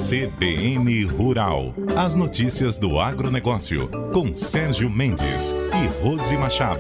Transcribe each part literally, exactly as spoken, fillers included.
C B N Rural. As notícias do agronegócio, com Sérgio Mendes e Rose Machado.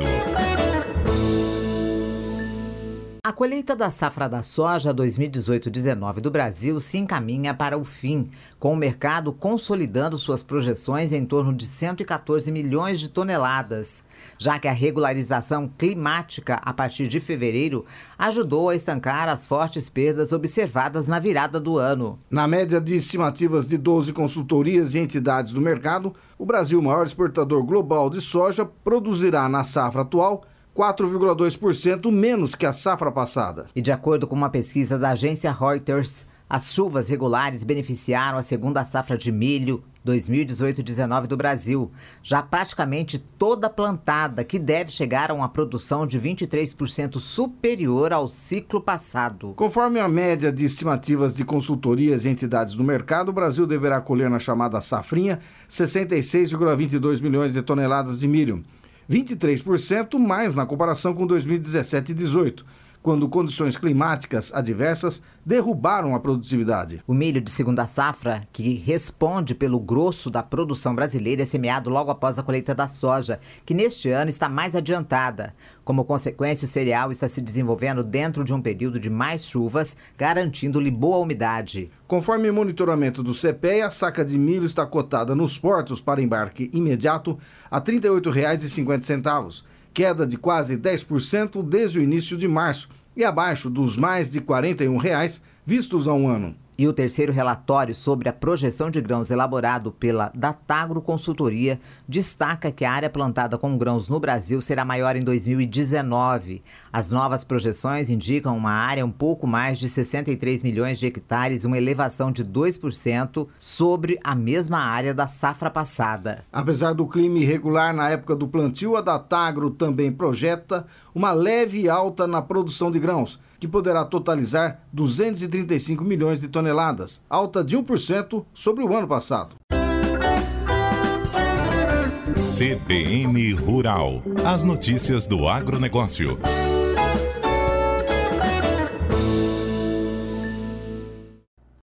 A colheita da safra da soja dois mil e dezoito dezenove do Brasil se encaminha para o fim, com o mercado consolidando suas projeções em torno de cento e quatorze milhões de toneladas, já que a regularização climática a partir de fevereiro ajudou a estancar as fortes perdas observadas na virada do ano. Na média de estimativas de doze consultorias e entidades do mercado, o Brasil, maior exportador global de soja, produzirá na safra atual quatro vírgula dois por cento menos que a safra passada. E de acordo com uma pesquisa da agência Reuters, as chuvas regulares beneficiaram a segunda safra de milho dois mil e dezoito dezenove do Brasil, já praticamente toda plantada, que deve chegar a uma produção de vinte e três por cento superior ao ciclo passado. Conforme a média de estimativas de consultorias e entidades do mercado, o Brasil deverá colher na chamada safrinha sessenta e seis vírgula vinte e dois milhões de toneladas de milho, vinte e três por cento mais na comparação com dois mil e dezessete e dezoito, quando condições climáticas adversas derrubaram a produtividade. O milho de segunda safra, que responde pelo grosso da produção brasileira, é semeado logo após a colheita da soja, que neste ano está mais adiantada. Como consequência, o cereal está se desenvolvendo dentro de um período de mais chuvas, garantindo-lhe boa umidade. Conforme o monitoramento do CEPEA, a saca de milho está cotada nos portos para embarque imediato a trinta e oito reais e cinquenta centavos, queda de quase dez por cento desde o início de março e abaixo dos mais de quarenta e um reais vistos há um ano. E o terceiro relatório sobre a projeção de grãos elaborado pela Datagro Consultoria destaca que a área plantada com grãos no Brasil será maior em dois mil e dezenove. As novas projeções indicam uma área um pouco mais de sessenta e três milhões de hectares, uma elevação de dois por cento sobre a mesma área da safra passada. Apesar do clima irregular na época do plantio, a Datagro também projeta uma leve alta na produção de grãos, que poderá totalizar duzentos e trinta e cinco milhões de toneladas, alta de um por cento sobre o ano passado. C B N Rural. As notícias do agronegócio.